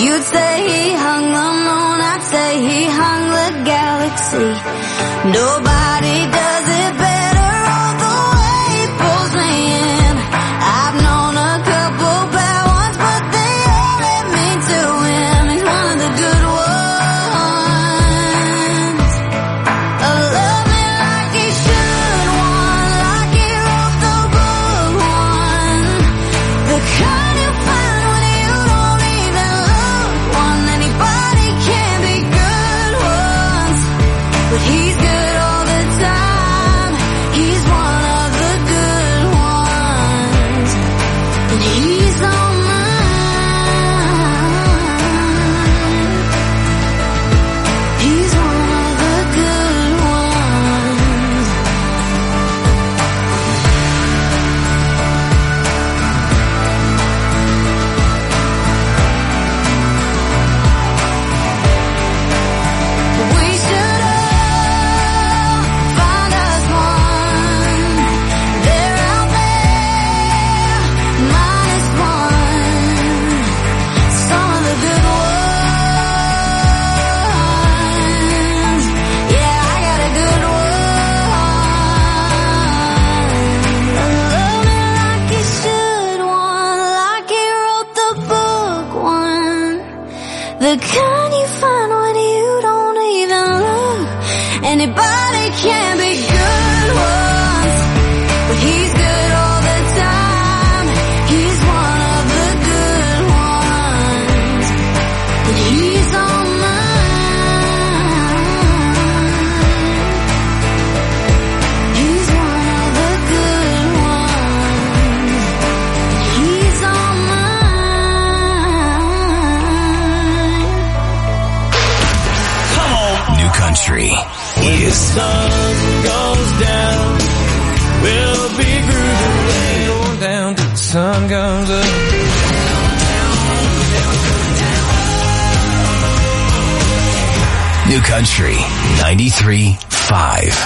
You'd say he hung the moon, I'd say he hung the galaxy. Nobody does it better, all the way he pulls me in. I've known a couple bad ones, but they all led me to him. He's one of the good ones. Love me like he should, one, like he wrote the book, one. The kind you find when you don't even look, one. Anybody can be good ones, but he's good all the time. He's one of the good ones, and he's all mine. He's one of the good ones. We should all find us one. They're out there, minus one. Some of the good ones. Yeah, I got a good one. Love me like he should, one, like he wrote the book, one. The kind you find when you don't even look. Anybody can be good ones, but he's good all the time. He's one of the good ones, and he's all mine. He's one of the good ones, and he's all mine. New Country is sun goes down, we'll be grooving, going down till the sun comes up. New Country 93.5.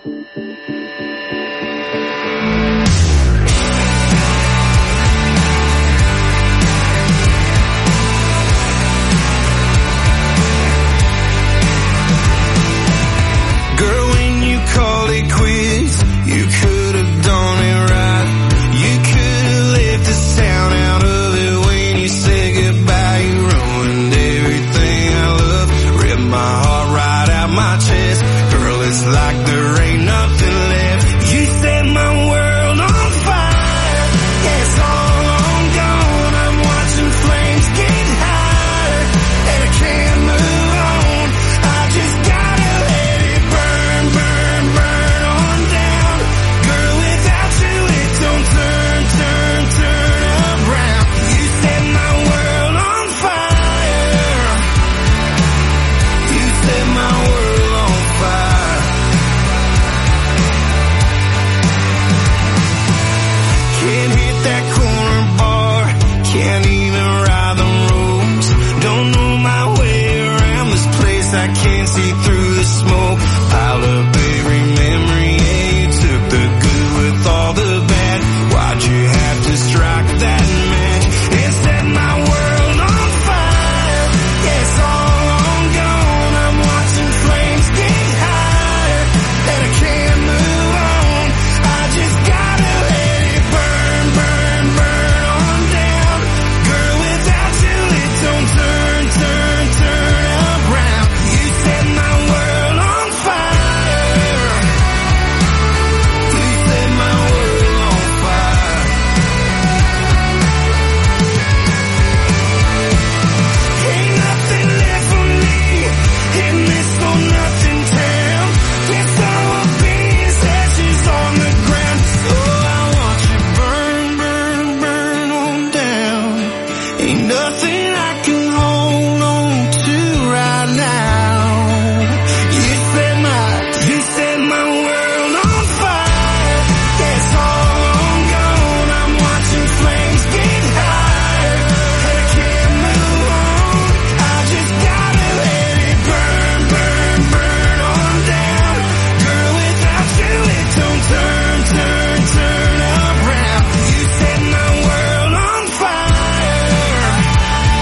Girl, when you called it quits, you could have done it right. You could have left the sound out of it when you said goodbye. You ruined everything I love, ripped my heart right out my chest. Girl, it's like there ain't nothing left. You set my world on fire. Yeah, it's all I'm gone. I'm watching flames get higher, and I can't move on. I just gotta let it burn, burn, burn on down. Girl, without you it don't turn, turn, turn around. You set my world on fire. You set my world on fire. Can't hit that corner bar, can't even ride the ropes. Don't know my way around this place, I can't see through the smoke. Piled up every memory, yeah, you took the good with all the bad. Why'd you have to strike that match and set my world on fire? Yeah, it's all I'm gone. I'm watching flames get higher, and I can't move on. I just gotta let it burn, burn, burn on down. Girl, without you it don't turn, turn, turn around. You set my world on fire. You set my world on fire. Ain't nothing left for me in this for nothing town. Guess I will be as ashes on the ground. Oh, I want you burn, burn, burn on down. Ain't nothing I can hold on to right now. You set my world on fire. That's all I'm gone. I'm watching flames get higher, and I can't move on. I just gotta let it burn, burn, burn on down. Girl, without you it don't turn, turn, turn around. You set my world on fire.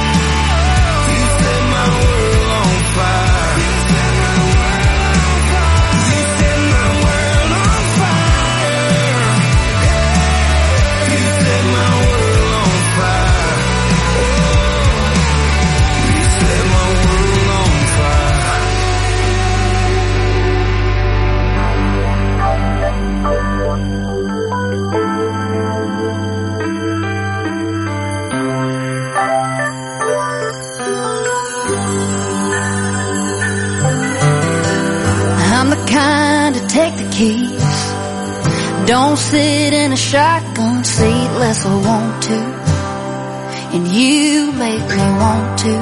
kind to take the keys. Don't sit in a shotgun seat unless I want to, and you make me want to.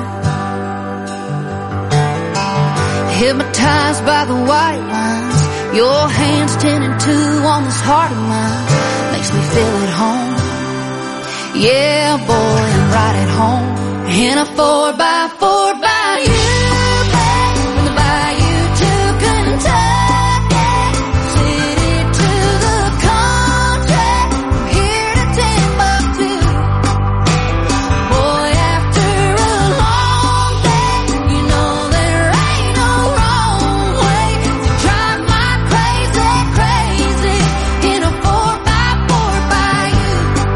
Hypnotized by the white lines, your hands 10 and 2 on this heart of mine, makes me feel at home. Yeah, boy, I'm right at home in a 4x4 by you, babe, from the bayou to Kentucky, city to the country, from here to Timbuktu. Boy, after a long day, you know there ain't no wrong way to drive my crazy, crazy in a 4x4 by you.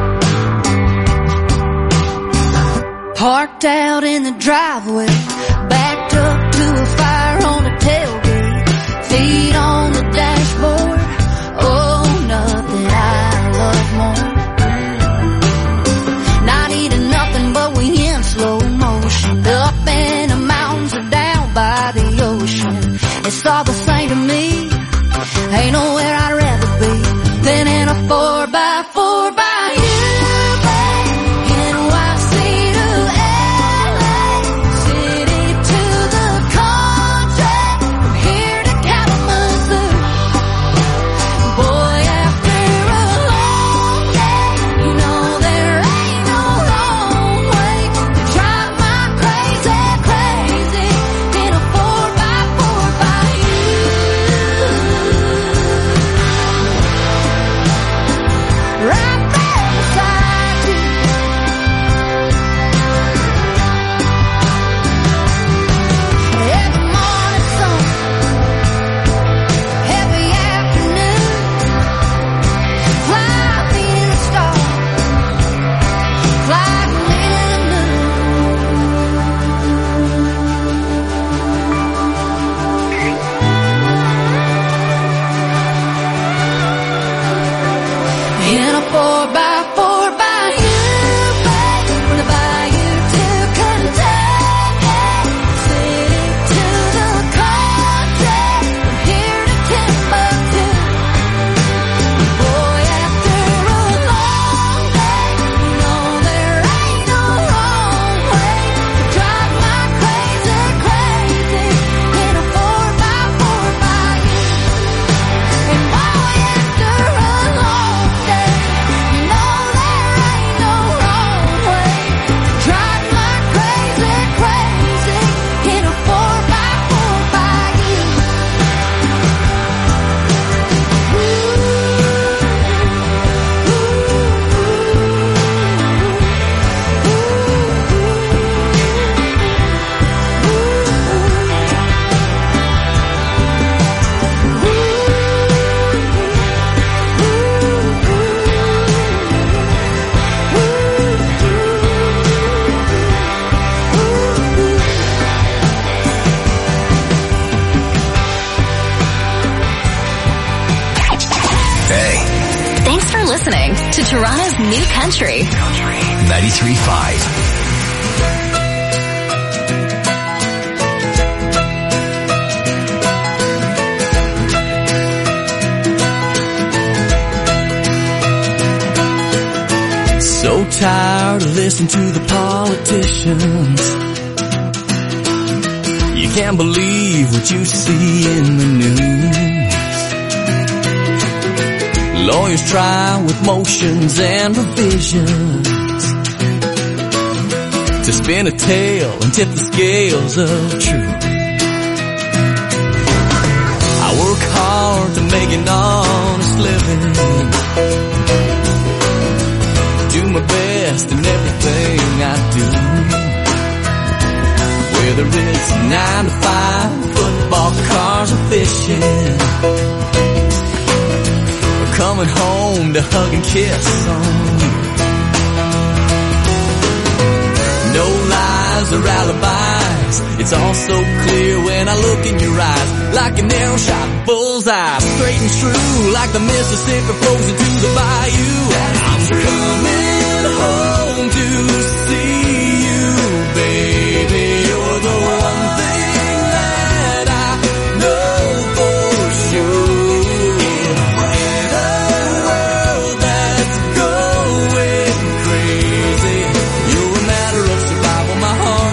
Parked out in the driveway, backed up to a fire on the tailgate, feet on the dashboard. Oh, nothing I love more. Not eating nothing, but we in slow motion, up in the mountains or down by the ocean. It's all the same to me. Ain't nowhere I'd rather be than in a 4x4 by you, babe. NYC to LA, city to the country, from here to Kalamazoo. Boy, after a long day, you know there ain't no wrong way to drive my crazy, crazy in a 4x4 by you. Right there beside you. Every morning sun, every afternoon, fly me in the stars, fly me in the moon. In a 4x4 by you, babe, from the bayou to Kentucky, city to the country, from here to Timbuktu. Boy, after a long day, you know there ain't no wrong way to drive my crazy, crazy in a 4x4 by you. And boy, after a long day, you know there ain't no wrong way to drive my crazy, crazy in a 4x4 by you. Hey, Thanks for listening to Toronto's New Country. 93.5. So tired of listening to the politicians. You can't believe what you see in the news. Lawyers try with motions and revisions to spin a tale and tip the scales of truth. I work hard to make an honest living, do my best in everything I do. Whether it's 9 to 5, football, cars, or fishing, or coming home to hug and kiss on you. No lies or alibis, it's all so clear when I look in your eyes. Like an arrow shot bullseye, straight and true, like the Mississippi flows into the bayou. I'm coming home to see you, baby. You're the one thing that I know for sure.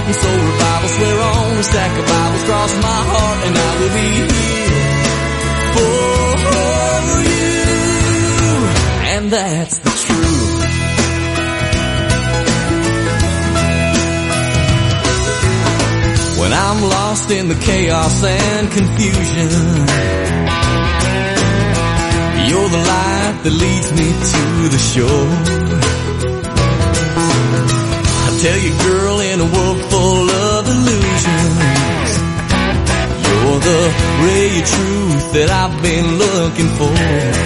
heart and soul revival. Swear on a stack of Bibles, cross my heart and I will be here for you. And that's the truth. When I'm lost in the chaos and confusion, you're the light that leads me to the shore. I tell you, girl, in a world full of illusions, you're the ray of truth that I've been looking for.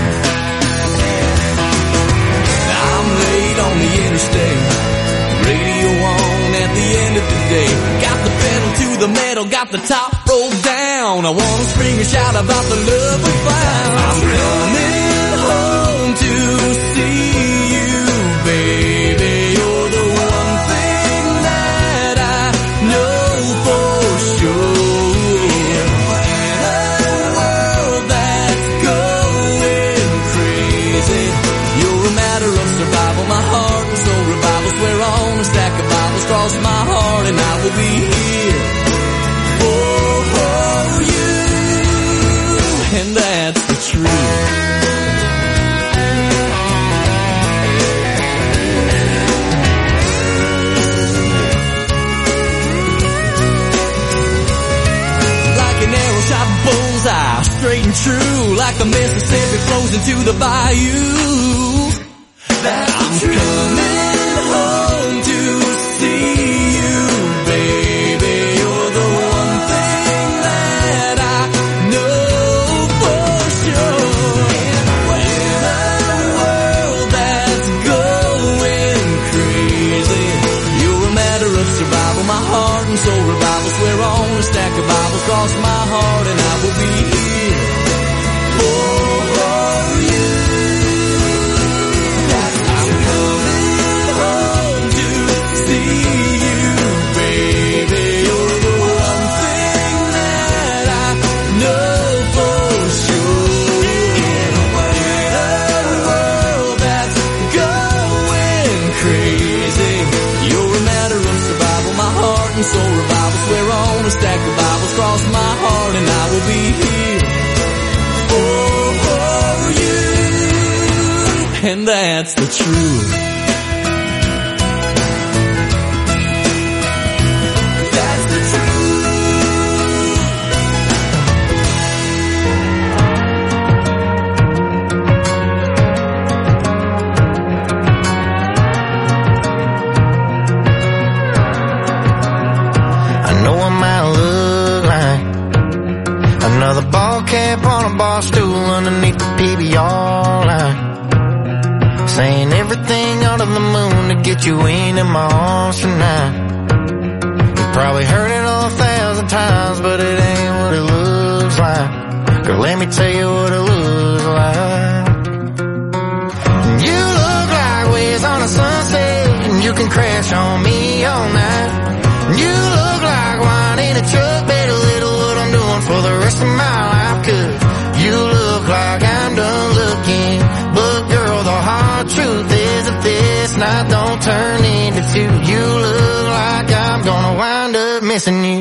Now I'm late on the interstate, radio on at the end of the day. Got the pedal to the metal, got the top rolled down. I wanna scream and shout about the love we found. I'm coming home to see you, baby. You're the one thing that I know for sure. In a world that's going crazy, you're a matter of survival. My heart and soul revival. Swear on a stack of Bibles, cross my heart and I will be here for you. And that's the truth. Like an arrow shot bullseye, straight and true. Like the Mississippi flows into the bayou. That's the truth. Coming home to see you, baby. You're the one thing that I know for sure. In a world that's going crazy, you're a matter of survival. My heart and soul revival. Swear on a stack of Bibles, cross my heart and I will be here for you. I'm coming home to see you, baby. You're the one thing that I know for sure. In a world that's going crazy, you're a matter of survival. My heart and soul revival. Swear on a stack of Bibles, cross my heart and I will be here for you. And that's the truth. That's the truth. I know I might look like another ball cap on a bar stool underneath the PBR line, saying everything under the moon to get you into my arms tonight. You probably heard it 1,000 times, but it ain't what it looks like. Girl, let me tell you what it looks like. You look like waves on a sunset, and you can crash on me all night. You look like wine in a truck, better little what I'm doing for the rest of my life. 'Cause you look like I'm done looking, but girl, the hard truth is if this night don't turn into two, you look like I'm gonna wind up missing you.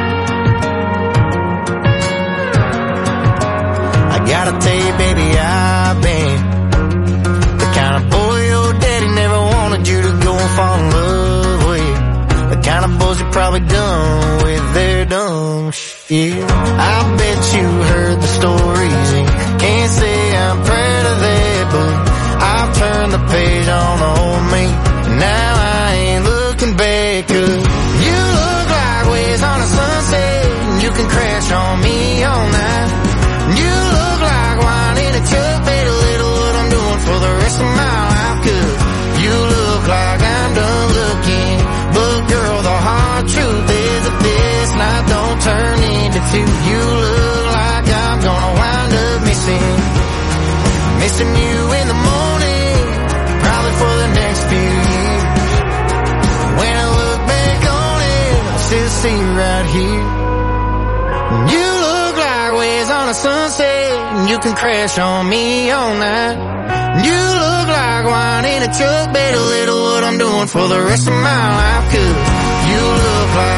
I gotta tell you, baby, I've been the kind of boy your daddy never wanted you to go and fall in love with. The kind of boys you probably done with their dumb shit. I bet you heard the stories and can't say I'm proud of that, but I've turned the page on old me. Now I ain't looking back, 'cause you look like waves on a sunset, and you can crash on me all night. You look like wine in a truck, better little what I'm doing for the rest of my life. 'Cause you look like I'm done looking, but girl, the hard truth is if this night don't turn into two, you look like I'm gonna wind up missing you in the morning, probably for the next few years. When I look back on it, I still see you right here. You look like waves on a sunset, and you can crash on me all night. You look like wine in a truck, better little what I'm doing for the rest of my life. 'Cause you look like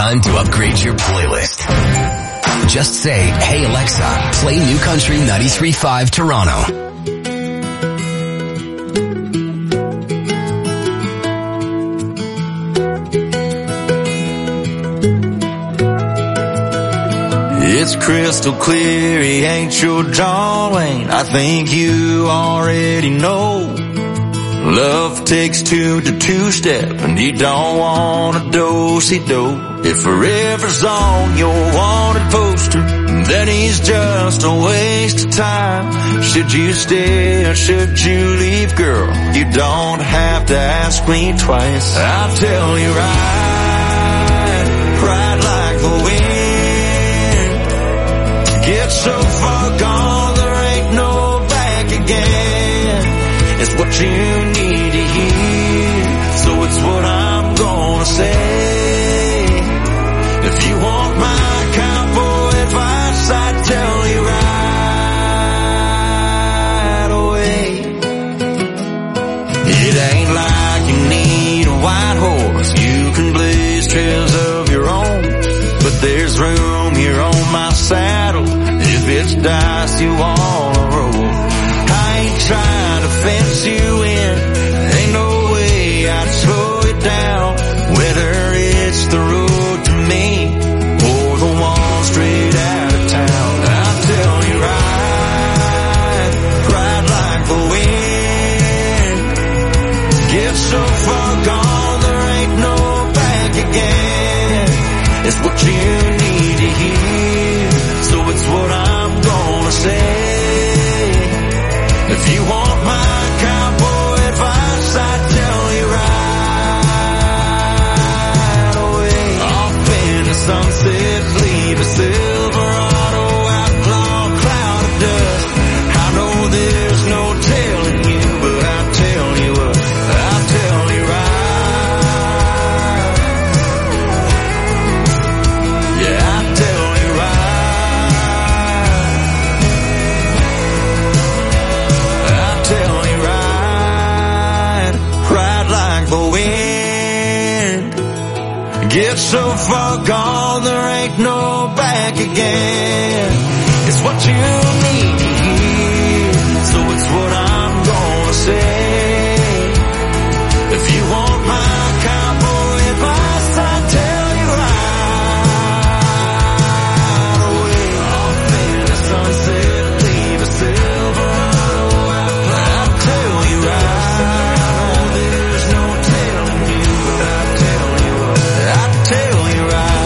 time to upgrade your playlist. Just say, "Hey Alexa, play New Country 93.5 Toronto." It's crystal clear, he ain't your John Wayne. I think you already know. Love takes two to two-step, and you don't want a do-si-do. If forever's on your wanted poster, then he's just a waste of time. Should you stay or should you leave, girl? You don't have to ask me twice. I'll tell you right like the wind. Get so far gone, there ain't no back again. It's what you need to hear, so it's what I'm gonna say. If you want my cowboy advice, I'd tell you right away. It ain't like you need a white horse, you can blaze trails of your own. But there's room here on my saddle if it's dice you wanna roll. I ain't trying to fence you in, ain't no way I'd slow it down. Whether it's the road to me or the one straight out of town, I'll tell you right like the wind. Get so far gone, there ain't no back again. It's what you need to hear, so it's what I'm gonna say. If you want my cowboy advice, I'd tell you right away. Off in the sunset, leave a Silverado outlaw cloud of dust. I know there's no telling you, but I'll tell you what, I'll tell you right. Yeah, I'll tell you right. I'll tell you right like the wind. Get so far gone, there ain't no back again. It's what you need to hear, so it's what I'm gonna say. If you want my cowboy advice, I'll tell you right away. Off in the sunset, leave a Silverado outlaw. I'll tell you right. I know there's no telling you, but I'll tell you what, I'll tell you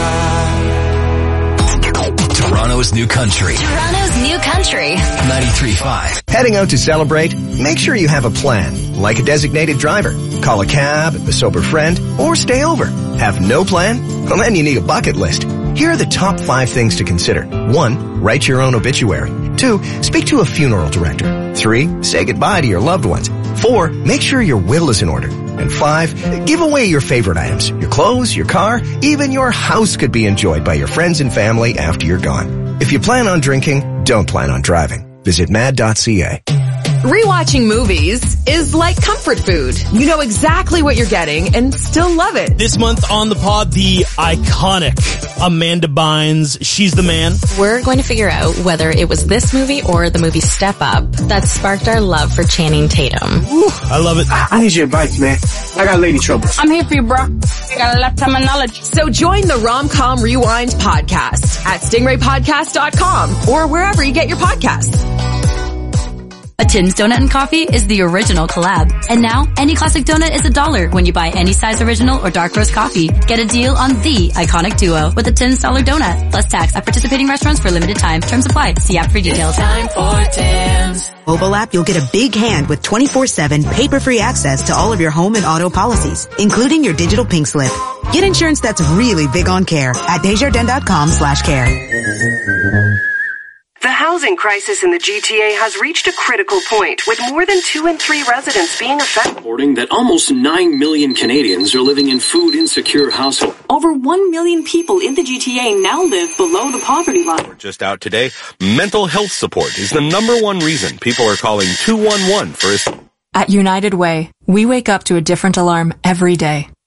right. Toronto's New Country Toronto's New Country. 93.5. Heading out to celebrate? Make sure you have a plan, like a designated driver. Call a cab, a sober friend, or stay over. Have no plan? Well, then you need a bucket list. Here are the top 5 things to consider. 1. Write your own obituary. 2. Speak to a funeral director. 3. Say goodbye to your loved ones. 4. Make sure your will is in order. And 5. Give away your favorite items. Your clothes, your car, even your house could be enjoyed by your friends and family after you're gone. If you plan on drinking, don't plan on driving. Visit mad.ca. Rewatching movies is like comfort food. You know exactly what you're getting and still love it. This month on the pod, the iconic Amanda Bynes, She's the Man. We're going to figure out whether it was this movie or the movie Step Up that sparked our love for Channing Tatum. Ooh, I love it. I need your advice, man. I got lady troubles. I'm here for you, bro. I got a lifetime of knowledge. So join the Rom-Com Rewind podcast at stingraypodcast.com or wherever you get your podcasts. A Tim's Donut and Coffee is the original collab. And now, any classic donut is $1 when you buy any size original or dark roast coffee. Get a deal on the iconic duo with a $10 donut, plus tax at participating restaurants for a limited time. Terms apply. See app for details. It's time for Tim's. Mobile app, you'll get a big hand with 24/7 paper-free access to all of your home and auto policies, including your digital pink slip. Get insurance that's really big on care at Desjardins.com/care. The housing crisis in the GTA has reached a critical point, with more than 2 in 3 residents being affected. Reporting that almost 9 million Canadians are living in food-insecure households. Over 1 million people in the GTA now live below the poverty line. Just out today, mental health support is the #1 reason people are calling 211 for assistance. At United Way, we wake up to a different alarm every day.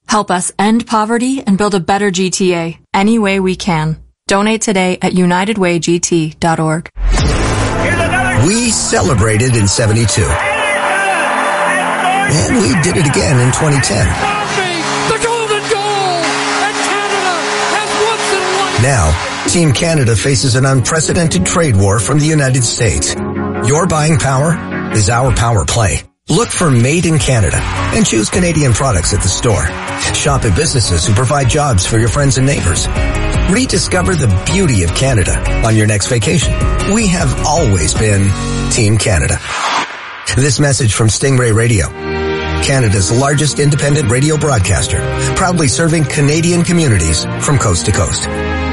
Help us end poverty and build a better GTA any way we can. Donate today at unitedwaygt.org. We celebrated in 72. And we did it again in 2010. The golden goal! And Canada has once and Now, Team Canada faces an unprecedented trade war from the United States. Your buying power is our power play. Look for Made in Canada and choose Canadian products at the store. Shop at businesses who provide jobs for your friends and neighbors. Rediscover the beauty of Canada on your next vacation. We have always been Team Canada. This message from Stingray Radio, Canada's largest independent radio broadcaster, proudly serving Canadian communities from coast to coast.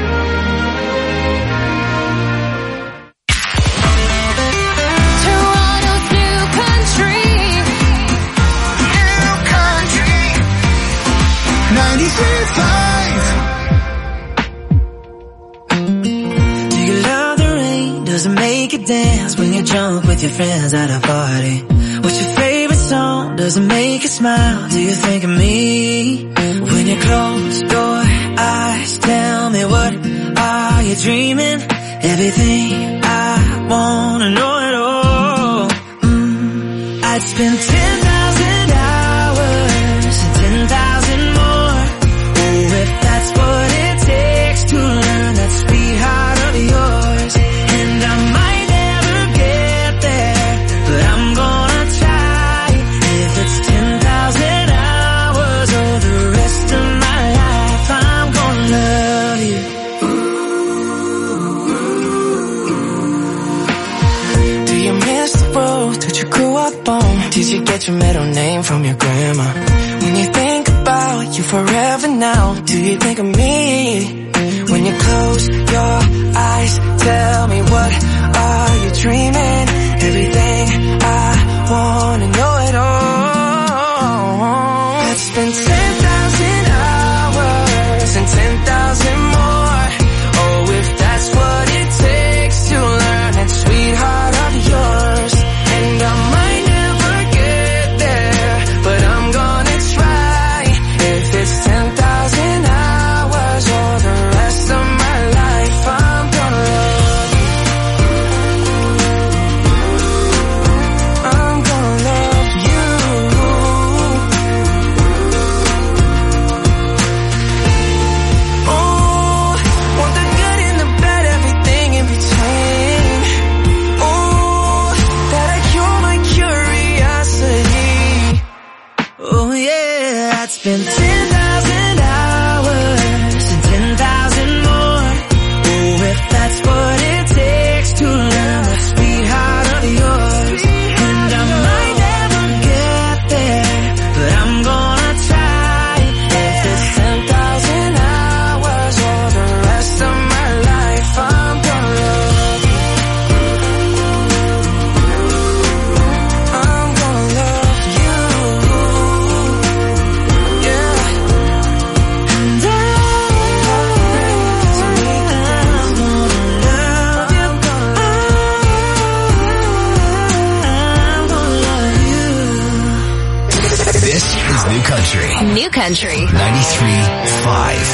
Dance when you jump with your friends at a party. What's your favorite song? Does it make you smile? Do you think of me? When you close your eyes, tell me what are you dreaming? Everything I wanna know it all. I'd spend 10,000 hours and 10,000 more. Oh, if that's what it takes to learn that sweetheart of yours. And I might did you get your middle name from your grandma? When you think about you forever now, do you think of me? When you close your eyes, tell me what are you dreaming? Everything I wanna know it all. Let's spend 10,000 hours and 10,000 more. Oh, if that's what it takes to learn that sweetheart of yours. And I might it's 10,000 hours or the rest of my life. I'm gonna love you. I'm gonna love you. Oh, want the good and the bad, everything in between. Oh, that'll cure my curiosity. Oh yeah, I'd spend 10,000 hours and 10,000 more. Oh, if that's what it takes to learn the sweetheart of yours. And I might never get there, but I'm gonna try. If it's 10,000 hours or the rest of my life, I'm gonna love you. I'm gonna love you. This is New Country. New Country. 93.5.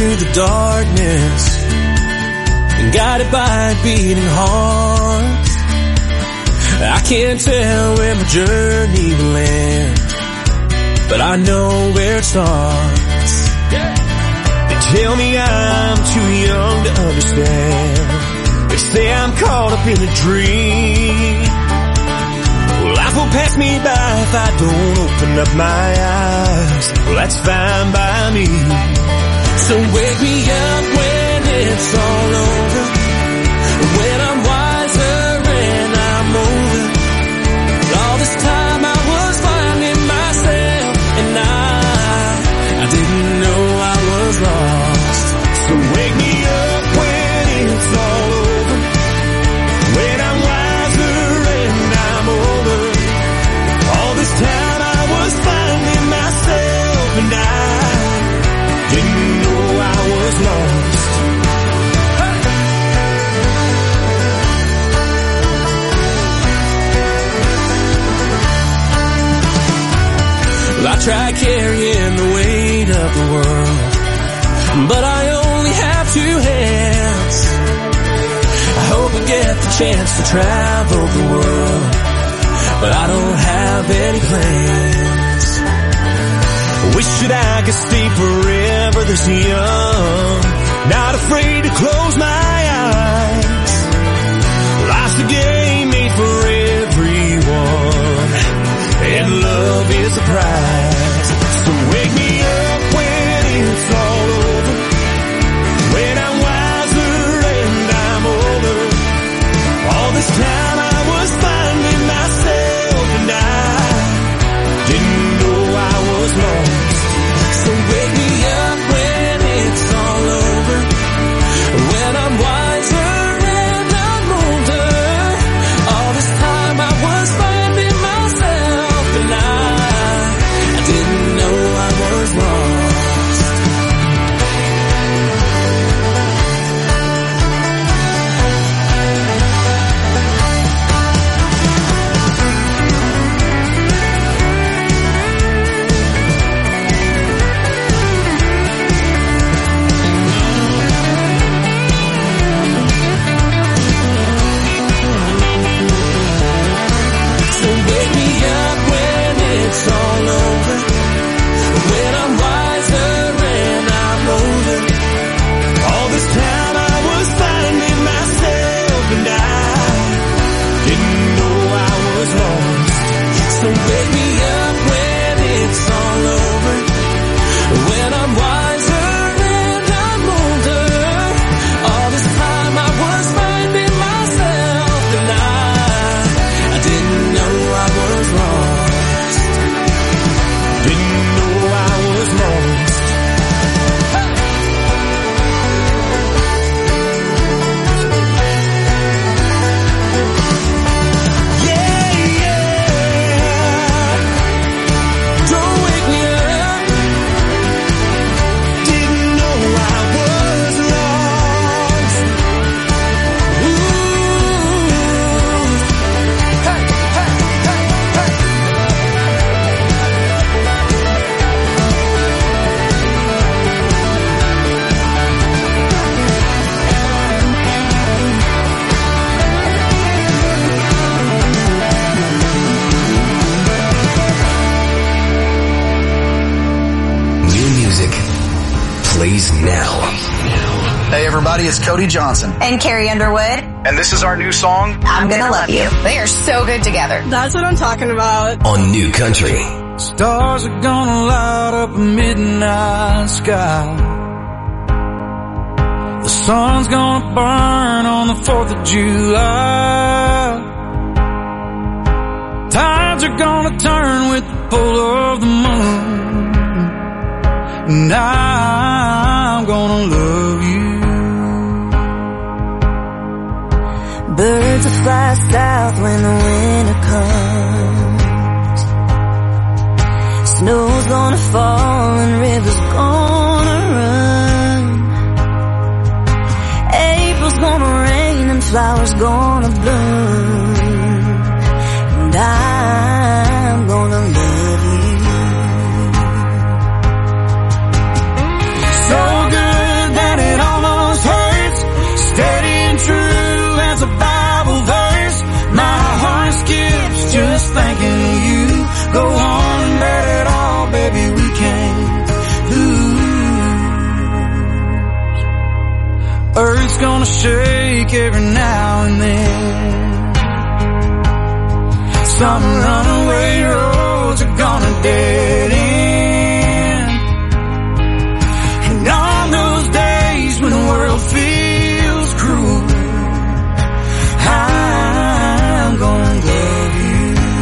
through the darkness and guided by a beating heart. I can't tell where my journey will end, but I know where it starts. They tell me I'm too young to understand. They say I'm caught up in a dream. Well, life will pass me by if I don't open up my eyes. Well, that's fine by me. So wake me up when it's all over, when I'm wiser and I'm older. All this time I was finding myself, and I didn't know I was lost. So wake me up when it's all over, when I'm wiser and I'm older. All this time I was finding myself, and I didn't know I was lost. Well, I try carrying the weight of the world, but I only have two hands. I hope I get the chance to travel the world, but I don't have any plans. I wish that I could stay forever this young, not afraid to close my eyes. Life's a game made for everyone, and love is the prize. So wake me up when it's all over, when I'm wiser and I'm older. All this time I was finding myself, and I didn't know I was lost. So wake me up when it's all over, when I'm wiser and I'm older. All this time I was finding myself, and I didn't know I was lost. So wake me up when it's all over, when I'm wiser and I'm older. All this time I was finding myself, and I didn't know I was lost. So wake me up when it's all over, when I'm wiser and I'm older. All this time I was finding myself, and I didn't know I was lost. Didn't know I was lost. Yeah, yeah. Don't wake me up. Didn't know I was lost. Ooh. Hey, hey, hey, hey. New music plays now. Hey everybody, it's Cody Johnson. And Carrie Underwood. And this is our new song, I'm Gonna Love You. They are so good together. That's what I'm talking about. On New Country. Stars are gonna light up a midnight sky. The sun's gonna burn on the 4th of July. Tides are gonna turn with the pull of the moon. And I'm gonna love you. Birds will fly south when the winter comes. Snow's gonna fall and rivers gonna run. April's gonna rain and flowers gonna bloom. And I'm gonna love you. So good break every now and then. Some runaway roads are gonna dead end. And on those days when the world feels cruel, I'm gonna love you.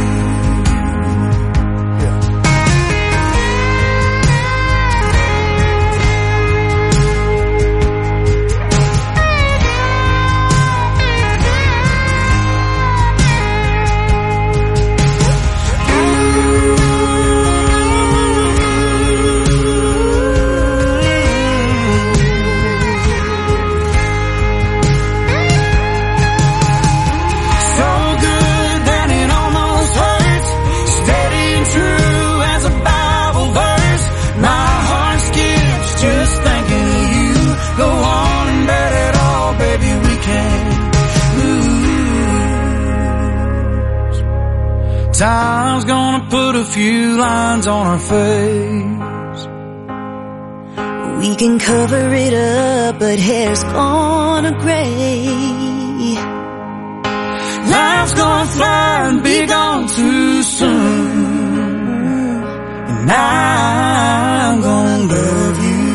Time's gonna put a few lines on our face. We can cover it up, but hair's gonna gray. Life's gonna fly and be gone too soon. And I'm gonna love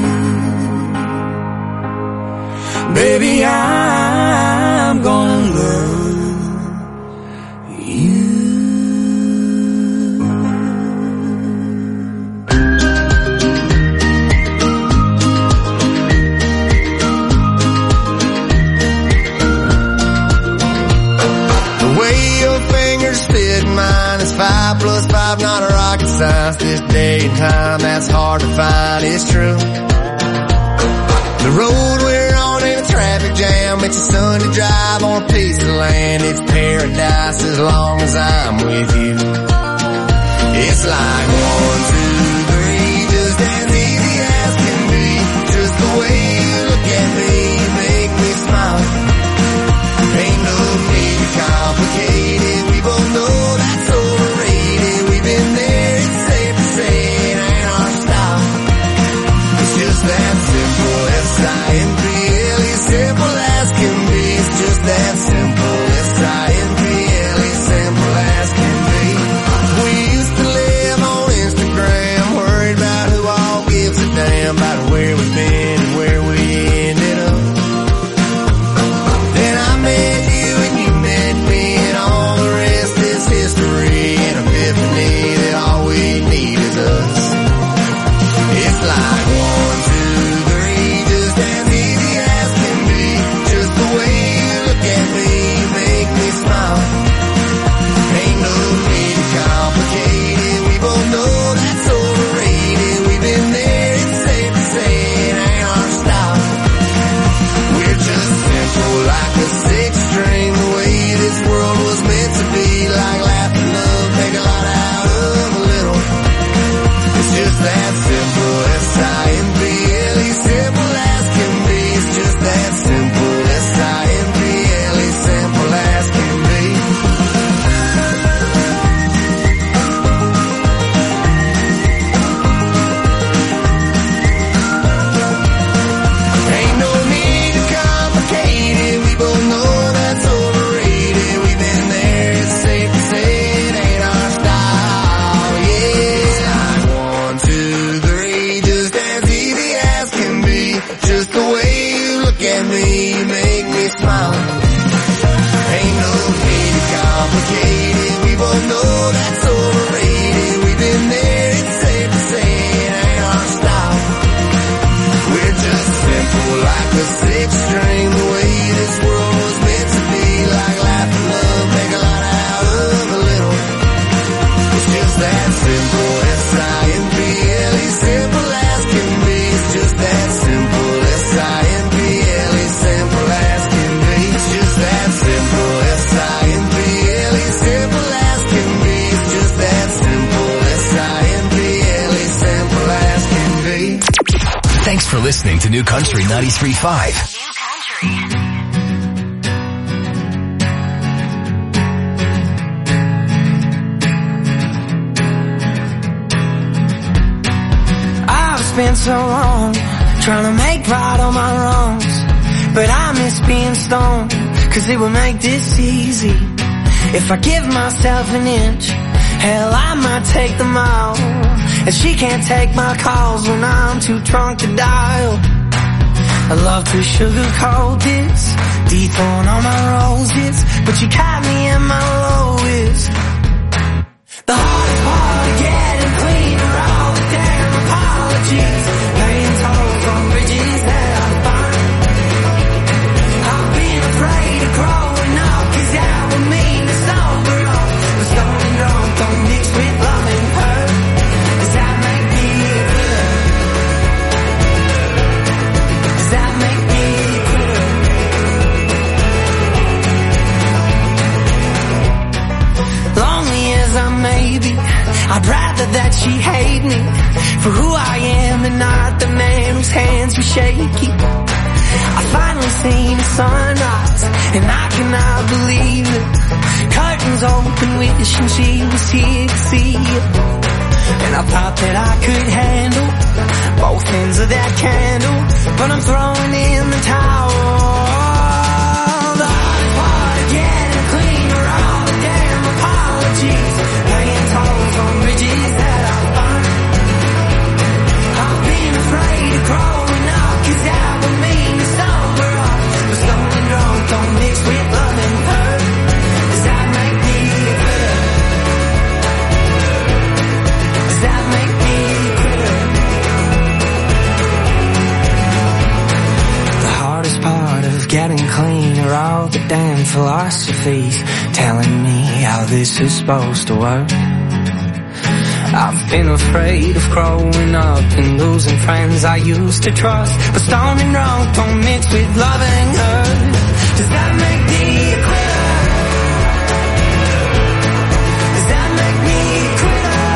you. Baby, I'm gonna love you. Mine is 5 + 5, not a rocket science. This day and time, that's hard to find, it's true. The road we're on in a traffic jam, it's a Sunday drive on a piece of land. It's paradise as long as I'm with you. It's like 1, 2, 3, just as easy as can be. Just the way you look at me, make me smile. Ain't no need to complicate it, we both know that's overrated. We've been there, it's safe to say it ain't our style. It's just that simple, S-I-M-P-L-E, simple as can be. It's just that simple, S-I-M-P-L-E, simple as can be. We used to live on Instagram, worried about who all gives a damn about where we've been and where we ended up. Then I met you and you met me, and all the rest is history. An epiphany that all we need is us. It's like 1, 2, 3, just as easy as can be. Just the way you look at me, make me smile. Ain't no need to complicate it, we both know that's overrated. We've been there, it's safe to say it ain't our style. We're just simple like a 6-string, the way this world was meant to be. Like laugh and love, make a lot out of a little. It's just that simple, S-I-M-P-L-E, simple as can be. It's just that simple, S-I-M-P-L-E, simple as can be. Ain't no need to complicate it, we both know that's overrated. We've been there, it's safe to say it ain't our style. Yeah, it's like 1, 2, 3, just as easy as can be. Just the way you look at me, make me smile. Ain't no need to complicate it, we both know that's overrated. We've been there, it's safe to say it ain't our style. We're just simple like a 6-string, the way this world was meant to be. Like laugh and love, make a lot out of a little. It's just that simple, S-I-M-P-L-E, simple as can be. It's just that simple, S-I-M-P-L-E, simple as can be. It's just that simple, S-I-M-P-L-E, simple as can be. It's just that simple, S-I-M-P-L-E, simple as can be. Thanks for listening to New Country 93.5. I've spent so long trying to make right all my wrongs, but I miss being stoned 'cause it would make this easy. If I give myself an inch, hell, I might take them all. And she can't take my calls when I'm too drunk to dial. I love to sugarcoat this, dethrone all my roses, but you caught me at my lowest. The hardest part of getting clean are all the damn apologies, laying tolls on bridges that I find. I've been afraid of growing up, 'cause that would mean to sober up. But stone and drunk don't mix with love and hurt. Does that make me a quitter? Does that make me a quitter? Lonely as I may be, I'd rather that she hate me for who I am and not the man whose hands were shaky. I finally seen the sunrise, and I cannot believe it. Curtains open, wishing she was here to see it. And I thought that I could handle both ends of that candle, but I'm throwing in the towel. The hardest part of getting clean are all the damn apologies, laying tolls on bridges that I find. I've been afraid of growing up, 'cause that would mean to sober up. But stone and drunk don't mix with love and hurt. Does that make me a quitter? Does that make me a quitter? The hardest part of getting clean are all the damn philosophies telling me how this is supposed to work. I've been afraid of growing up and losing friends I used to trust. But stone and drunk don't mix with love and hurt. Does that make me a quitter? Does that make me a quitter?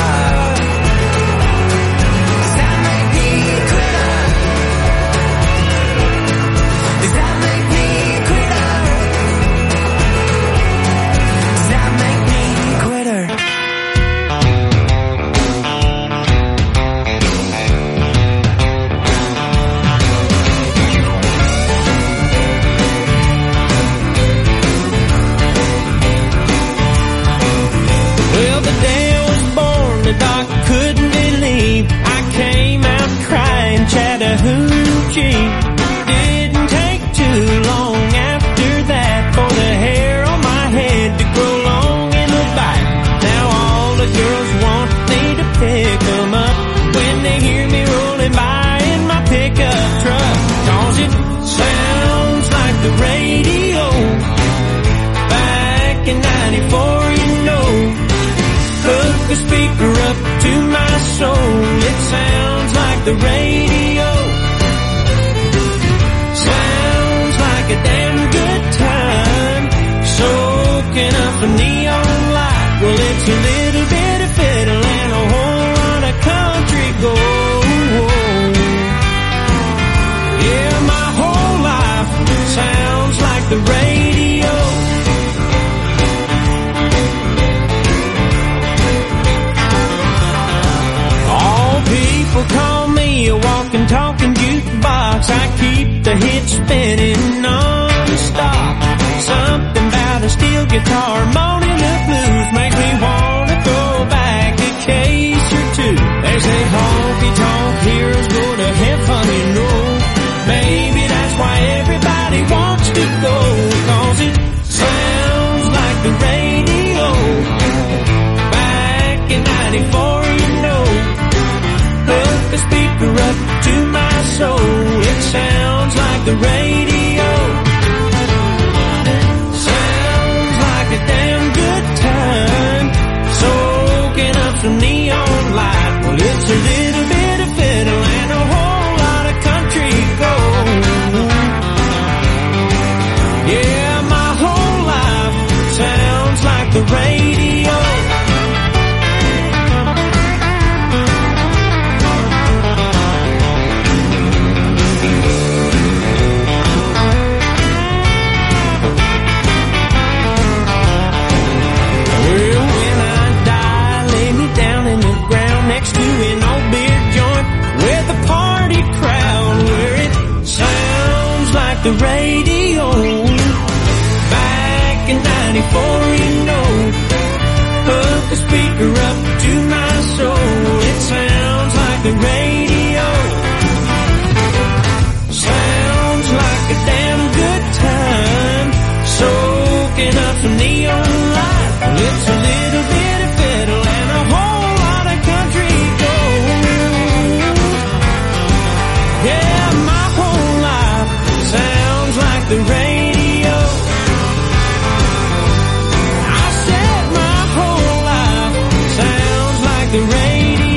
Does that make me a quitter? Does that make me a quitter? Does that make me a quitter? Well, the day I was born, the doc couldn't believe I came out crying Chattahoochee. Didn't take too long after that for the hair on my head to grow long in the back. Now all the girls want me to pick them up when they hear me rolling by in my pickup truck. 'Cause it sounds like the radio back in 94, you know. Hook the speaker up to my soul. It sounds like the radio. Sounds like a damn good time. Soaking up a neon light. Well, it's a little bit of fiddle and a whole lot of country gold. Yeah, my whole life sounds like the radio. People call me a walking, talking jukebox. I keep the hits spinning non-stop. Something about a steel guitar moaning the blues makes me wanna go back a case or two. They say honky tonk heroes go to heaven, you know. Maybe that's why everybody wants to go, 'cause it sounds like the radio back in 94, you know. Hook the speaker up to my soul. It sounds like the radio. Sounds like a damn good time. Soaking up some neon light. Well, it's a little bit of fiddle and a whole lot of country gold. Yeah, my whole life sounds like the radio. The radio some neon light. Well, it's a little bitty fiddle and a whole lot of country gold. Yeah, my whole life sounds like the radio. I said my whole life sounds like the radio.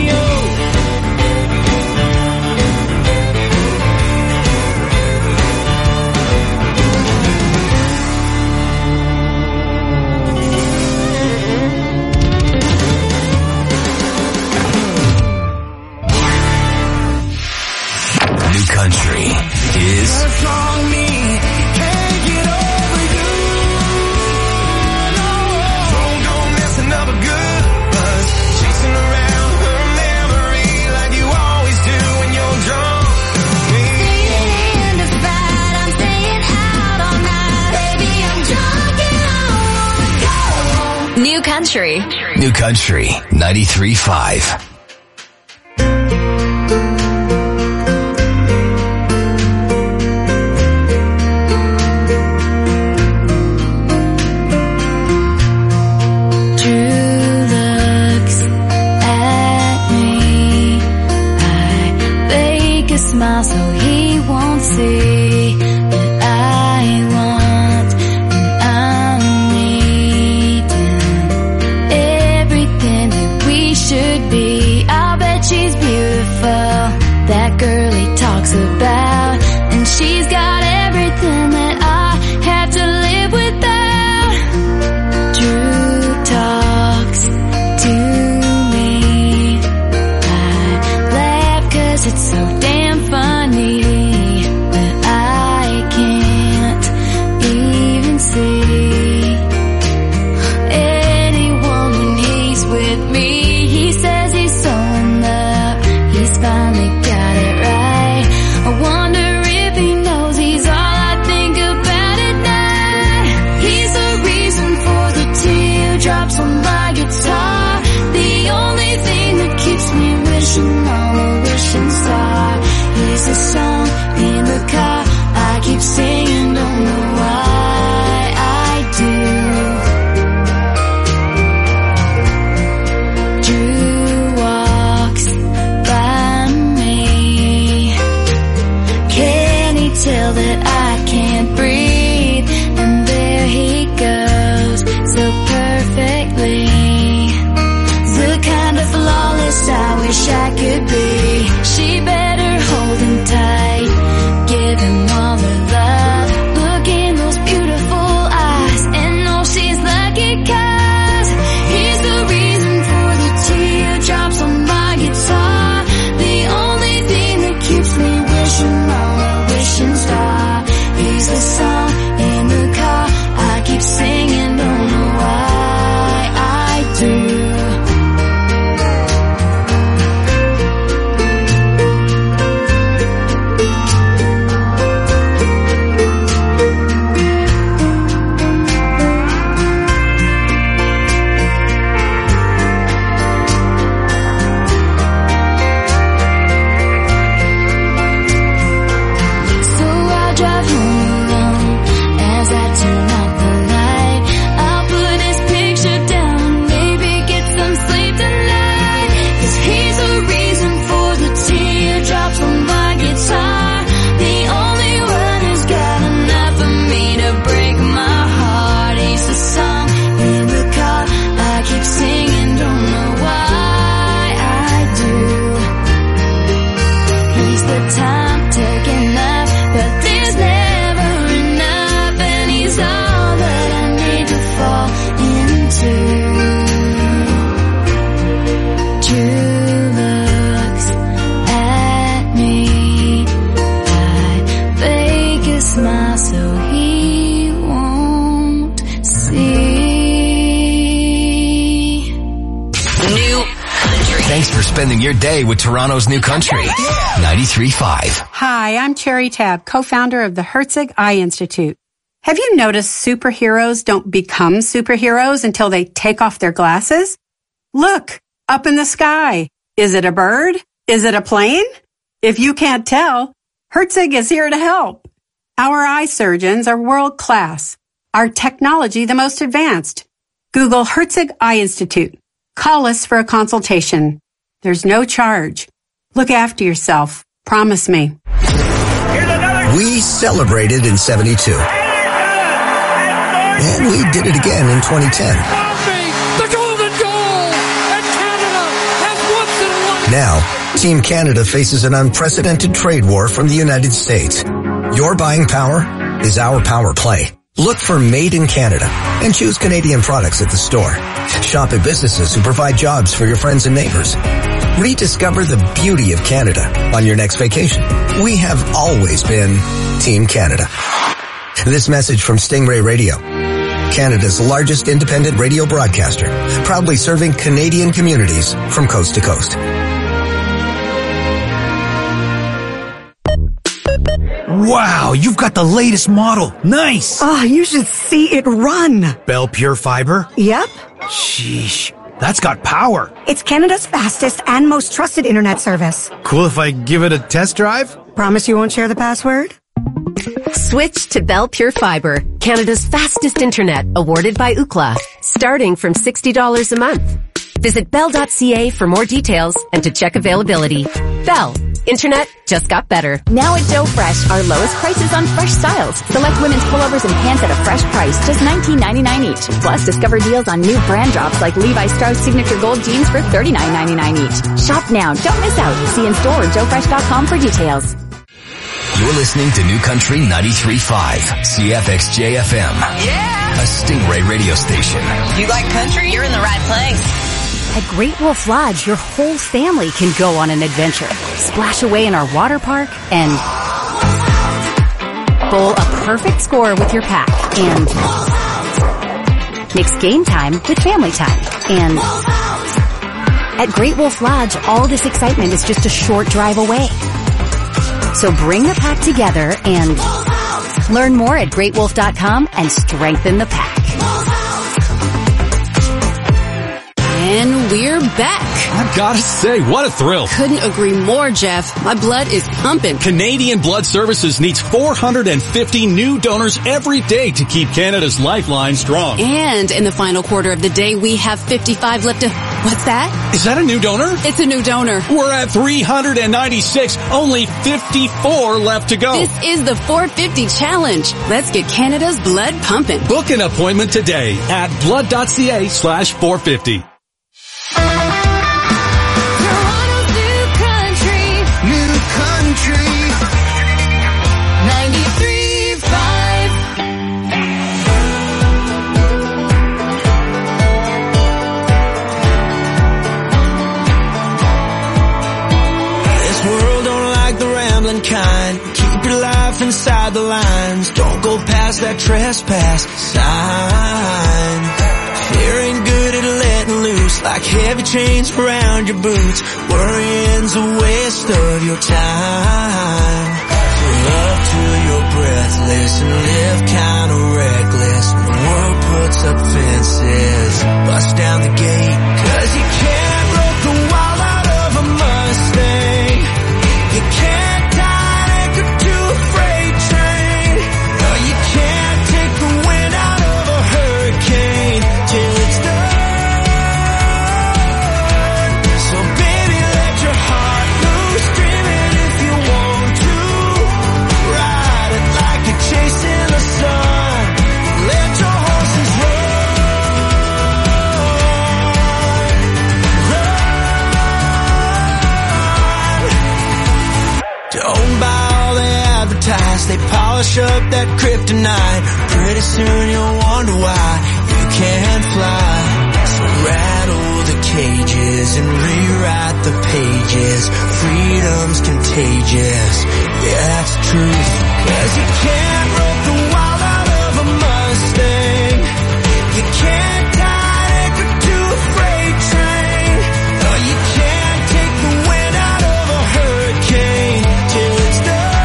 Country is on me, can't get over you. No, don't go messing up a good buzz, chasing around her memory like you always do when you're drunk. Saying it's bad, I'm staying out all night. Baby, I'm drunk and I wanna go. New Country. New Country 93.5. Smile so he won't see that I want and I'm needing everything that we should be. I bet she's beautiful, that girl he talks about, and she's got everything that I have to live without. Drew talks to me, I laugh 'cause it's so damn funny that I can't even see anyone when he's with me. He says he's so in love, he's finally got it right. I wonder if he knows he's all I think about at night. He's the reason for the teardrops on my guitar, the only thing that keeps me wishing on a wishing star. He's a song in the car I keep singing, don't know why I do. Drew walks by me, can he tell that I can't breathe? And there he goes, so perfectly, the kind of flawless I wish I could be. She better hold him tight, give him all her love. Look in those beautiful eyes and know she's lucky 'cause he's the reason for the teardrops on my guitar, the only thing that keeps me wishing on a wishing star. He's the song in the car I keep singing, don't know why I do. So I drive home alone as I turn out the light. I'll put his picture down and maybe get some sleep tonight. 'Cause he's the reason for the teardrops on my guitar, the only one who's got enough for me to break my heart. He's the song in the car I keep singing, don't know why I do. He's the time taking up, but there's never enough, and he's all that I need to fall into. Drew looks at me, I fake a smile so he won't see. New Country. Thanks for spending your day with Toronto's New Country 93.5. Hi, I'm Cherry Tabb, co-founder of the Herzig Eye Institute. Have you noticed superheroes don't become superheroes until they take off their glasses? Look, up in the sky. Is it a bird? Is it a plane? If you can't tell, Herzig is here to help. Our eye surgeons are world class. Our technology the most advanced. Google Herzig Eye Institute. Call us for a consultation. There's no charge. Look after yourself. Promise me. We celebrated in 72. And we did it again in 2010. The golden goal! And Canada has once and won. Now, Team Canada faces an unprecedented trade war from the United States. Your buying power is our power play. Look for Made in Canada and choose Canadian products at the store. Shop at businesses who provide jobs for your friends and neighbors. Rediscover the beauty of Canada on your next vacation. We have always been Team Canada. This message from Stingray Radio, Canada's largest independent radio broadcaster, proudly serving Canadian communities from coast to coast. Wow, you've got the latest model. Nice. Oh, you should see it run. Bell Pure Fiber? Yep. Sheesh, that's got power. It's Canada's fastest and most trusted internet service. Cool if I give it a test drive? Promise you won't share the password? Switch to Bell Pure Fiber, Canada's fastest internet, awarded by Ookla, starting from $60 a month. Visit bell.ca for more details and to check availability. Bell. Internet just got better. Now at Joe Fresh, our lowest prices on fresh styles. Select women's pullovers and pants at a fresh price, just $19.99 each. Plus, discover deals on new brand drops like Levi Strauss Signature Gold jeans for $39.99 each. Shop now. Don't miss out. See in store or joefresh.com for details. You're listening to New Country 93.5, CFXJ-FM. Yeah! A Stingray radio station. You like country? You're in the right place. At Great Wolf Lodge, your whole family can go on an adventure. Splash away in our water park and bowl a perfect score with your pack and mix game time with family time. And at Great Wolf Lodge, all this excitement is just a short drive away. So bring the pack together and learn more at greatwolf.com and strengthen the pack. And we're back. I've got to say, what a thrill. Couldn't agree more, Jeff. My blood is pumping. Canadian Blood Services needs 450 new donors every day to keep Canada's lifeline strong. And in the final quarter of the day, we have 55 left to... What's that? Is that a new donor? It's a new donor. We're at 396. Only 54 left to go. This is the 450 challenge. Let's get Canada's blood pumping. Book an appointment today at blood.ca/450. Toronto's new country. 93.5. This world don't like the rambling kind. Keep your life inside the lines. Don't go past that trespass sign. Fear ain't good at letting loose, like heavy chains around your boots. Worrying's a waste of your time. So love till you're breathless and live kinda reckless. When the world puts up fences, bust down the gate. 'Cause you can't rope the wild out of a Mustang. You can't tie an anchor to a freight train. No, you can't take the wind out of a hurricane till it's done. So baby, let your heart loose, dream it if you want to. Ride it like you're chasing the sun. Let your horses run. Don't buy all they advertise. They polish up that kryptonite. Pretty soon you'll wonder why you can't fly. So rattle the cages and rewrite the pages. Freedom's contagious. Yeah, that's the truth. 'Cause you can't rope the wild out of a Mustang. You can't tie an anchor to a freight train. No, you can't take the wind out of a hurricane till it's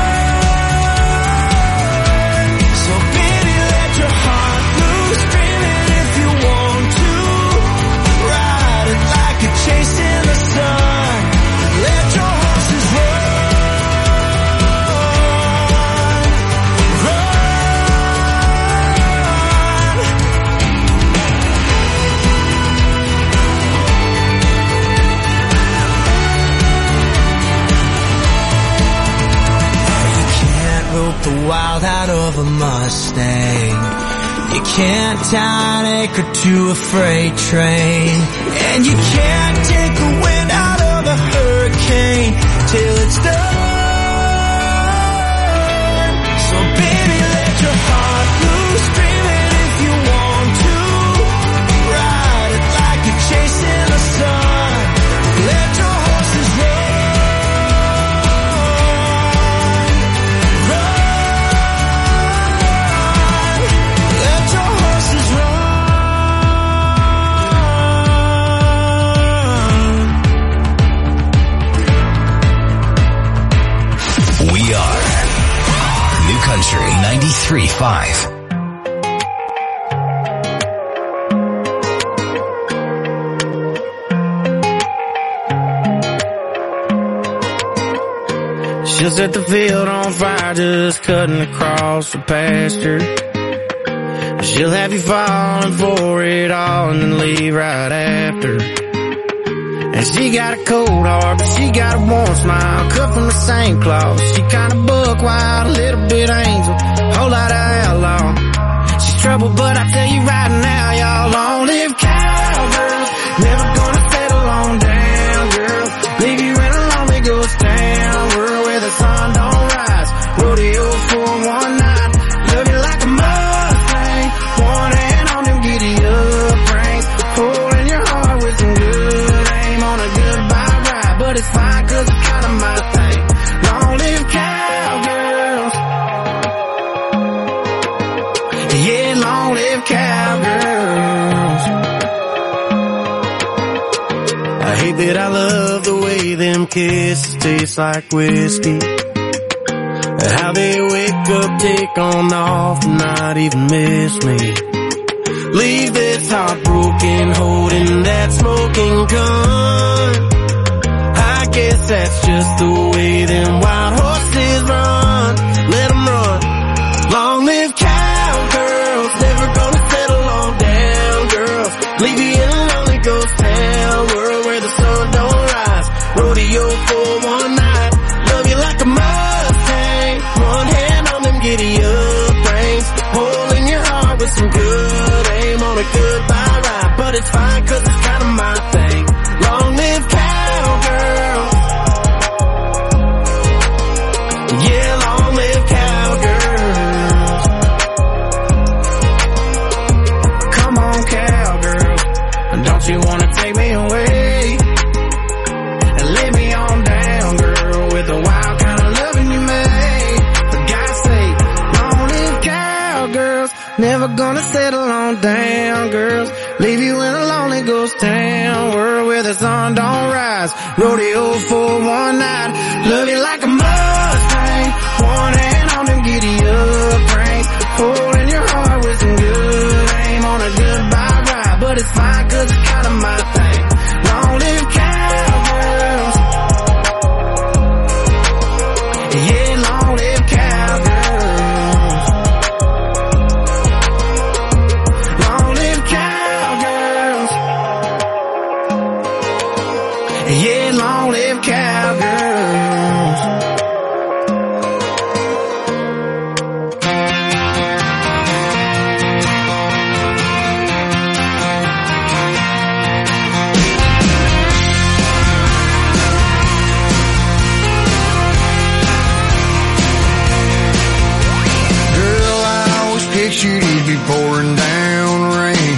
done. So baby, let your heart loose, dream it if you want to. Ride it like you're chasing the sun. Let your horses run. Run. mistake. You can't tie an anchor to a freight train, and you can't take the wind out of a hurricane till it's done. So baby, let your heart loose, scream it if you want to, ride it like you're chasing the sun. Let your horses run, run. Let your horses run. We are New Country 93.5. She'll set the field on fire just cutting across the pasture. She'll have you falling for it all and then leave right after. And she got a cold heart, but she got a warm smile, cut from the same cloth. She kinda buck wild, a little bit angel, whole lot of outlaw. She's trouble, but I tell you right now, y'all, long live cowgirls. Never gonna settle on down, girl. Leave you in a lonely ghost town, world where the sun don't rise. Rodeo for one night, love you like a Mustang. One hand on them giddy up reins, holding your heart with some good aim on a goodbye ride. But it's fine 'cause it's kinda my thing. Long live cowgirls. Yeah, long live cowgirls. I hate that I love the way them kisses taste like whiskey. How they wake up, take on off, not even miss me. Leave this heart broken, holding that smoking gun. I guess that's just the way them wild horses run. Let them run. Long live cowgirls, never gonna settle on down, girls. Leave you in a lonely ghost town, world where the sun don't rise. Rodeo for one night, love you like a Mustang. One hand on them giddy up reins, holding your heart with some good aim on a goodbye ride. But it's fine 'cause it's kinda my thing. Long live cowgirls. Yeah, long live cowgirls. Come on, cowgirls, don't you wanna take me away and lay me on down, girl, with the wild kind of loving you made. For God's sake, long live cowgirls. Never gonna settle on down, girls. Leave you in a lonely ghost town, world where the sun don't rise. Rodeo for one night, love you like a Mustang. One hand on them giddy up reins, holding your heart with some good aim on a goodbye ride. But it's fine 'cause it's kinda my thing. Long live cowgirls. Yeah, long live cowgirls. Long live cowgirls. Yeah, long live cowgirls. Girl, I always pictured you'd be pouring down rain,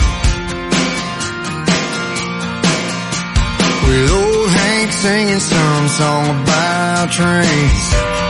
with old Hank singing some song about trains.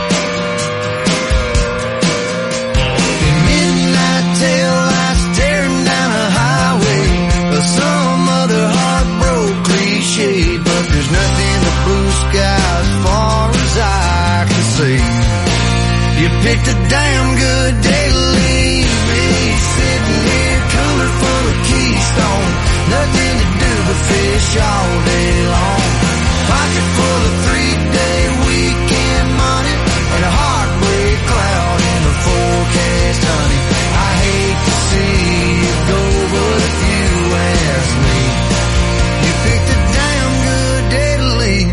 In midnight tail lights tearing down a highway, or some other heartbroken cliche. But there's nothing but blue sky as far as I can see. You picked a damn good day to leave me, sitting here cooler full of Keystone. Nothing to do but fish all day long. Pocket full of 3-day weekend money, and a heartbreak cloud in the forecast, honey. I hate to see you go, but if you ask me, you picked a damn good day to leave.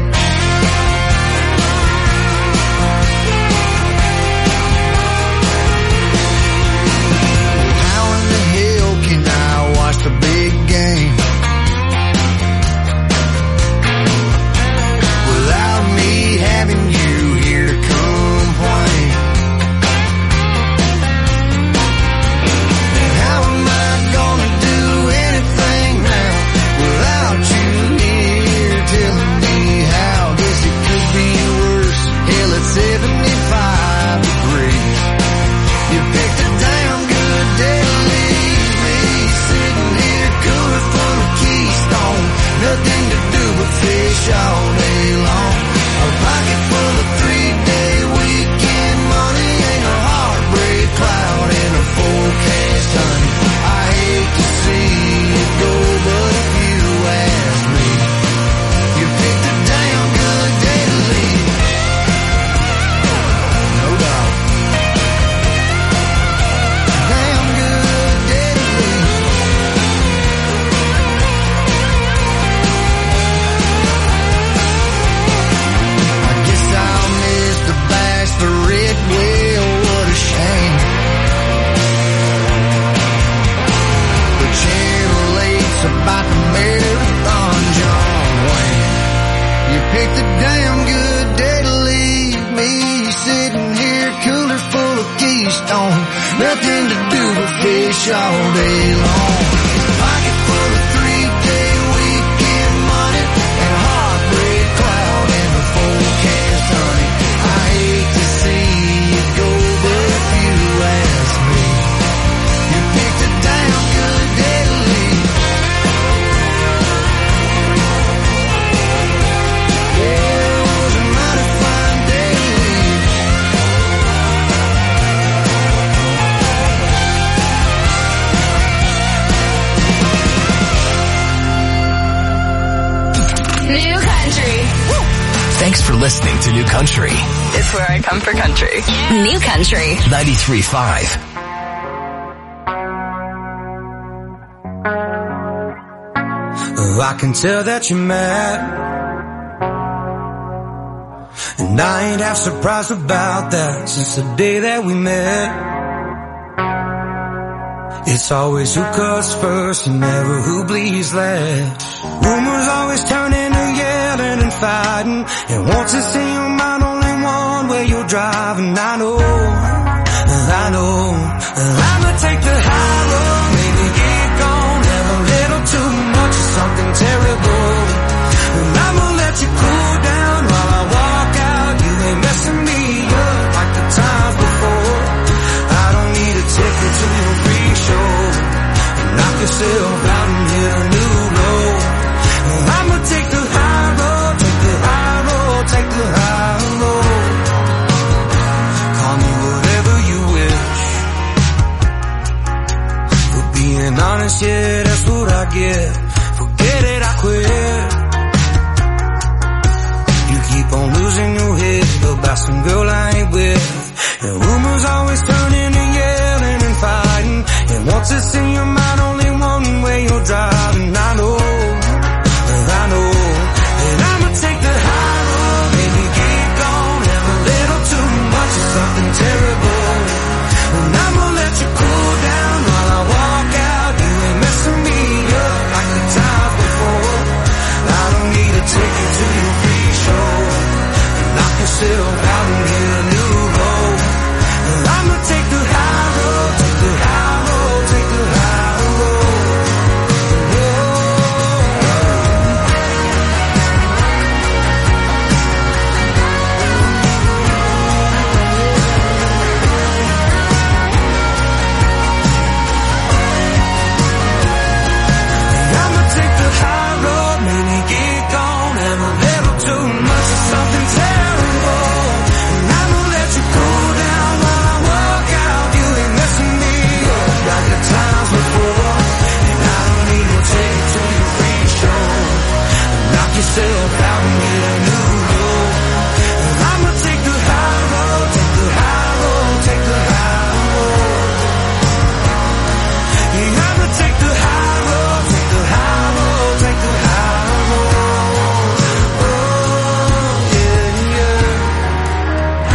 picked a damn good day to leave me sitting here, cooler full of Keystone. Nothing to do but fish all day long. Pocket full of 3-day weekend money and a heartbreak cloud in the forecast, honey. I hate to see you go, but if you ask me, you picked a damn good day to leave. Yeah, it was a mighty fine day to leave. New country. Thanks for listening to New Country. It's where I come for country. New country. 93.5. Oh, I can tell that you're mad, and I ain't half surprised about that. Since the day that we met, it's always who cuts first and never who bleeds last. Rumors always turn into yelling and fighting, and once it's in your mind only one way you're driving. I know I'ma take the high road, maybe get gone, have a little too much of something terrible, and I'ma let you cool down while I walk out. You ain't messing me up like the times before. I don't need a ticket to your free show. Knock yourself out and hit a new low. I'ma take the high road, take the high road, take the high road. Call me whatever you wish. For being honest, yeah, that's what I get. Forget it, I quit. You keep on losing your head about some girl I ain't with, and rumors always turn into yelling and fighting, and once it's in your mind only one way you're driving. I know, and I'ma take the high road, maybe get gone, have a little too much of something terrible, and I'ma let you cool down while I walk out. You ain't messing me up like the times before. I don't need a ticket to your free show. Knock yourself out and get a new road. I'ma take the high road, take the high road, take the high road. I'ma take the high road, maybe get gone, have a little too much of something terrible, and I'ma let you cool down while I walk out. You ain't messing me up like the times before, and I don't need no ticket to your free show. Knock yourself out and get a new low. I'ma take the high road, take the high road, take the high road. Yeah, I'ma take the high road, take the high road, take the high road. Oh, yeah, yeah.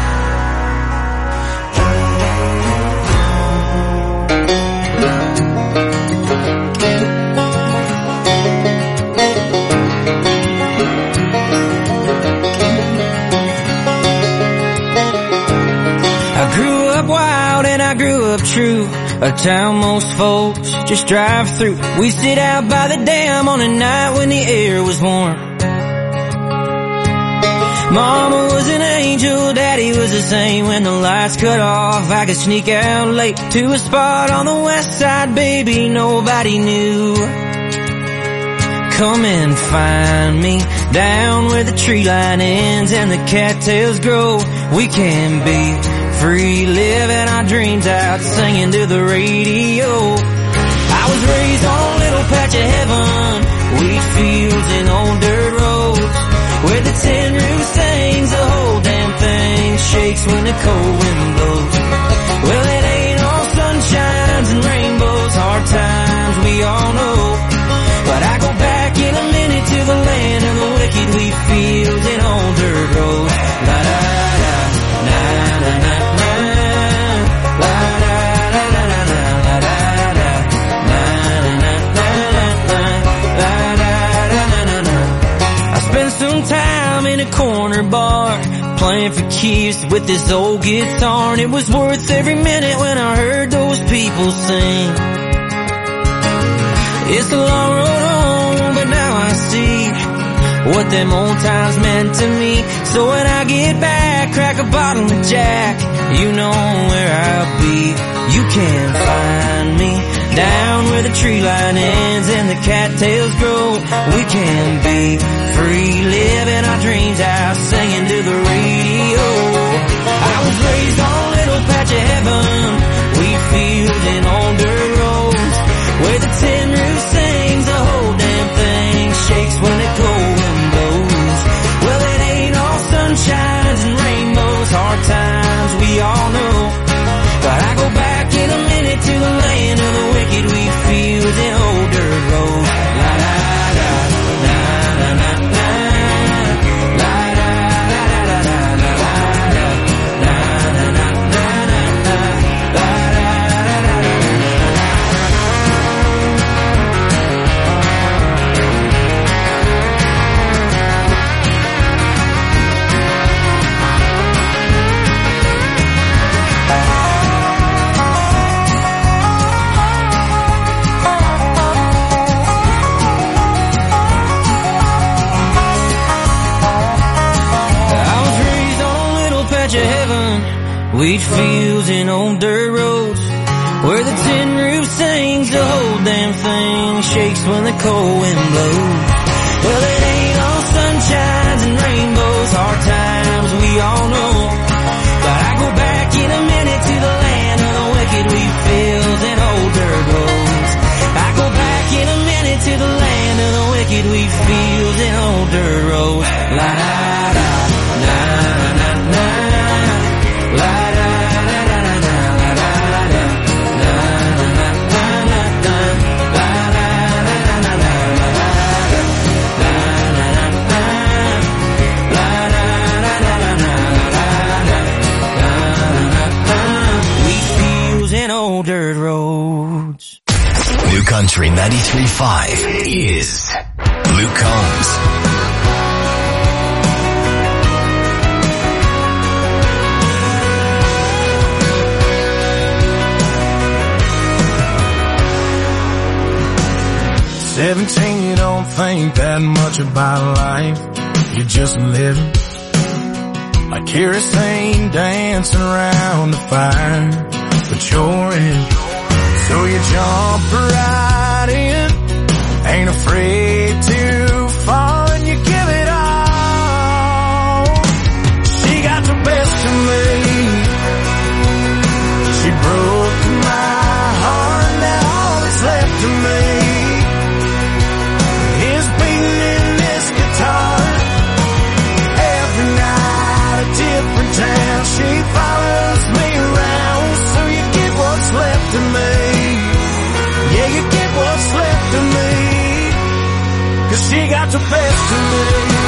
I grew up wild and I grew up true, a town most folks just drive through. We sit out by the dam on a night when the air was warm. Mama was an angel, Daddy was the same. When the lights cut off, I could sneak out late to a spot on the west side, baby, nobody knew. Come and find me down where the tree line ends and the cattails grow. We can be free, living our dreams out, singing to the radio. I was raised on a little patch of heaven, wheat fields and old dirt roads, where the tin roof sings, the whole damn thing shakes when the cold wind blows. Well, it ain't all sunshines and rainbows, hard times we all know, but I go back in a minute to the land of the wicked, wheat fields and old dirt roads. La da da, na na na na, la da da da da da, la da da, na na na na na, la da da da da da. I spent some time a corner bar, playing for keeps with this old guitar. And it was worth every minute when I heard those people sing. It's a long road home, but now I see what them old times meant to me. So when I get back, crack a bottle of Jack, you know where I'll be. You can find me down where the tree line ends and the cattails grow. We can be free, living our dreams out, singing to the radio. I was raised on a little patch of heaven, wheat fields and old dirt roads, where the tin roof sings, the whole damn thing shakes when the cold wind blows. Well, it ain't all sunshines and rainbows, hard times we all know. But I go back in a minute to the land of the wicked, wheat fields and old dirt roads. La da da, na na na na, la da da da da da da da, na na na na na, la da da da da da. Wheat fields and old dirt roads, where the tin roof sings, the whole damn thing shakes when the cold wind blows. Well, it ain't all sunshines and rainbows, hard times we all know. But I go back in a minute to the land of the wicked, wheat fields and old dirt roads. I go back in a minute to the land of the wicked, wheat fields and old dirt roads. La da da, na na na, la da. Dirt roads. New Country 93.5 is Luke Combs. "17, you don't think that much about life. You're just living like kerosene dancing around the fire. But you're in, so you jump right in, ain't afraid to fall and you give it all. She got the best of me, she broke my heart, now all that's left of me is beating in this guitar. Every night a different town, she follows me around, so you get what's left of me. Yeah, you get what's left of me, 'cause she got the best of me.